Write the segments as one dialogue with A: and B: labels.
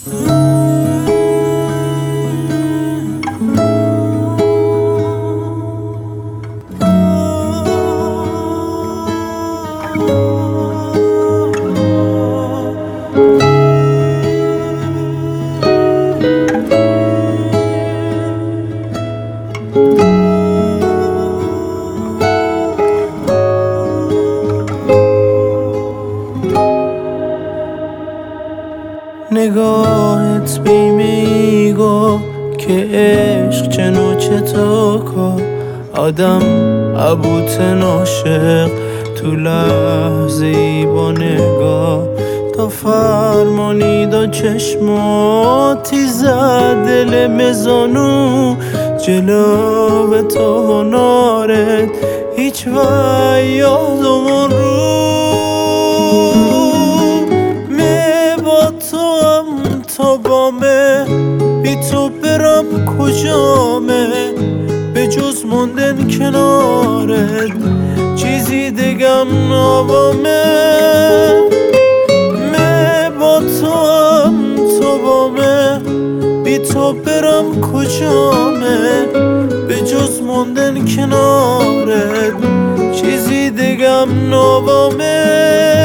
A: نگاهت بیمی گفت که عشق چه نوچه تو کن آدم عبوت ناشق تو لحظه ای با نگاه تا فرمانی دا چشماتی زد دل مزانو جلو تو هنارت هیچ وقت یادمون رو تا بامه بی تو برم کجامه به جز موندن کنارت چیزی دگم نوامه با تو بامه بی تو برم کجامه به جز موندن کنارت چیزی دگم نوامه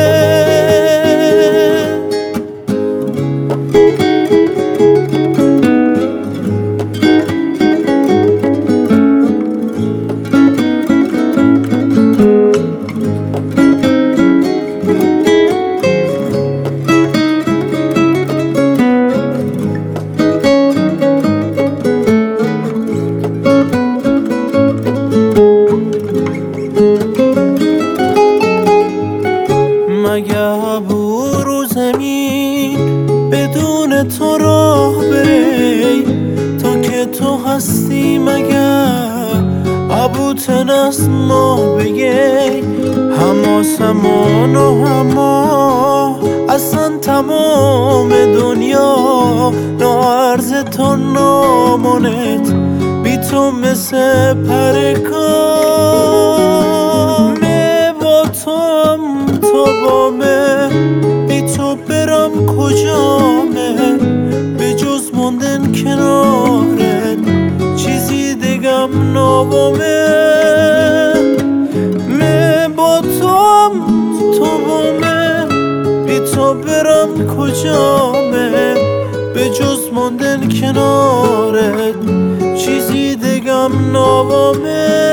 A: مگه برو زمین بدون تو راه بری تا که تو هستی مگه عبوتن از ما بگی هم آسمان و هما اصلا تمام دنیا ناعرض تو نامونت بی تو مثل پرکان با تو بامه بی تو برم کجامه به جز موندن کنارت چیزی دگم نوامه با تو بامه بی تو برم کجامه به جز موندن کنارت چیزی دگم نوامه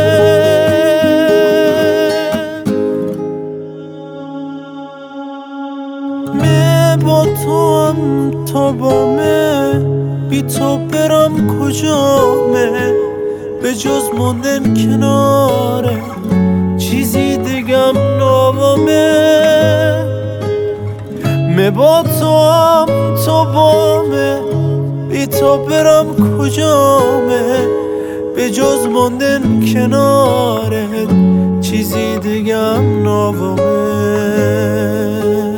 A: با تو بامه بی تو برم کجامه به جز موندن کناره چیزی دگم نوامه با تو بامه بی تو برم کجامه به جز موندن کناره چیزی دگم نوامه